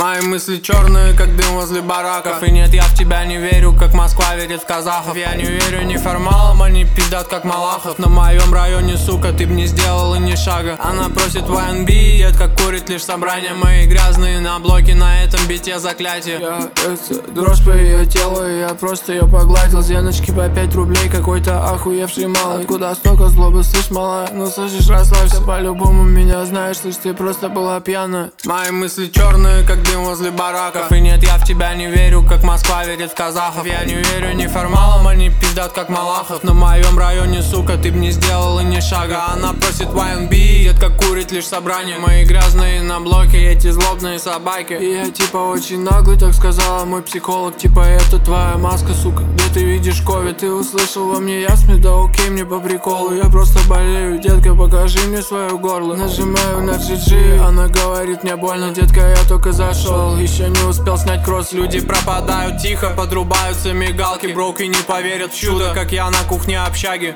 Мои мысли черные, как дым возле бараков. И нет, я в тебя не верю, как Москва верит в казахов. Я не верю ни формалам, они пиздят, как Малахов. На моем районе, сука, ты б не сделала ни шага. Она просит в АНБ, едко курит лишь собрания. Мои грязные на блоке, на этом бите заклятие. Дрожь по ее телу, и я просто ее погладил. Зеночки по 5 рублей, какой-то охуевший малый. Откуда столько злобы, слышь, малая? Ну слышишь, расслабься, по-любому меня знаешь. Слышь, ты просто была пьяная. Мои мысли черные, как дым возле бараков. И нет, я в тебя не верю, как Москва верит в казахов. Я не верю ни формалам, они пиздят, как Малахов. На моем районе, сука, ты б не сделала ни шага. Она просит в АНБ, едко курит лишь собрания. Мои грязные на блоке, эти злобные собаки. И я типа очень наглый, так сказала мой психолог. Типа это твоя маска, сука, где ты видишь ковид? Ты услышал во мне ясный, да окей, мне по приколу. Я просто болею, детка, покажи мне свое горло. Нажимаю на GG, она говорит мне больно. Детка, я только зашел, еще не успел снять кросс. Люди пропадают тихо, подрубаются мигалки. Броуки не поверят в чудо, как я на кухне общаги.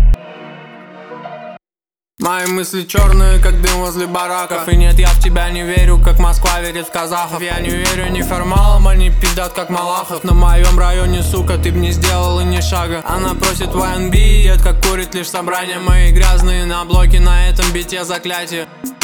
Мои мысли черные, как дым возле бараков. И нет, я в тебя не верю, как Москва верит в казахов. Я не верю ни формалам, они пиздят, как Малахов. На моем районе, сука, ты б не сделала ни шага. Она просит в АНБ, едко курит лишь собрания. Мои грязные на блоке, на этом бите заклятие.